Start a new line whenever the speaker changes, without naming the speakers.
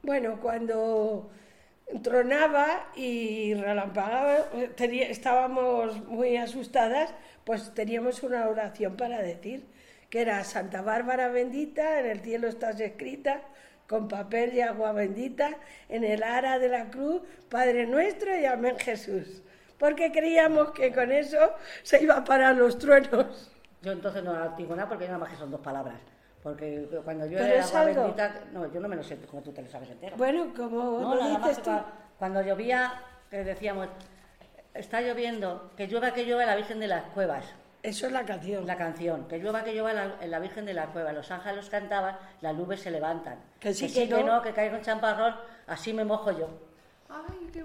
Bueno, cuando tronaba y relampagaba, estábamos muy asustadas, pues teníamos una oración para decir, que era Santa Bárbara bendita, en el cielo estás escrita, con papel y agua bendita, en el ara de la cruz, Padre nuestro y amén Jesús. Porque creíamos que con eso se iba a parar los truenos.
Yo entonces no digo nada porque nada más que son 2 palabras. Porque cuando yo
Pero
era
es
agua
algo.
bendita, no, yo no me lo sé como tú te lo sabes entero.
Bueno, como
No,
lo
nada más
dices
que
tú.
cuando llovía, que decíamos, está lloviendo, que llueva la Virgen de las Cuevas.
Eso es la canción.
La canción, que llueva la Virgen de la Cueva. Los ángeles cantaban, las nubes se levantan.
Que sí,
que
que no.
que caiga un champarrón, así me mojo yo.
Ay, qué